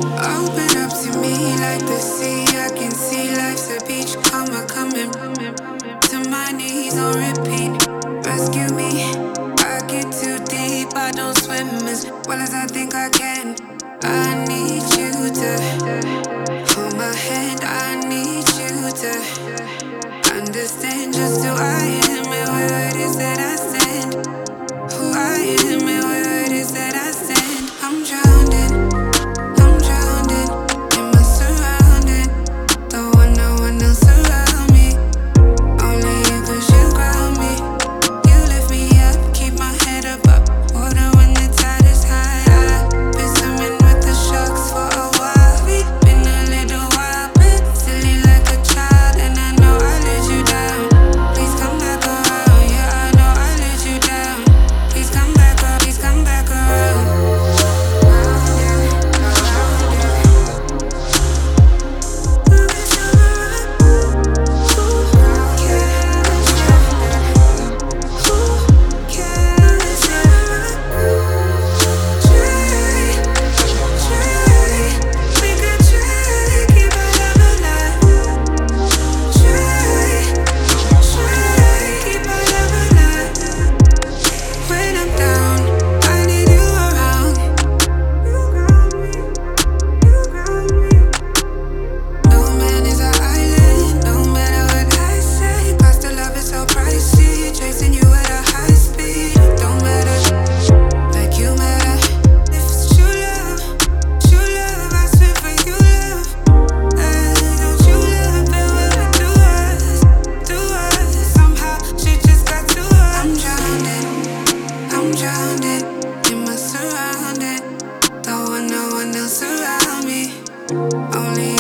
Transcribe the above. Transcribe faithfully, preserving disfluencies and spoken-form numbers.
Open up to me like the sea. I can see life's a beach. Come on, coming to my knees on repeat. Rescue me. I get too deep. I don't swim as well as I think I can. I need you to hold my hand. I need you to understand just who I am and where it is that I stand. Who I am and where it is that I stand. I'm drowning. Only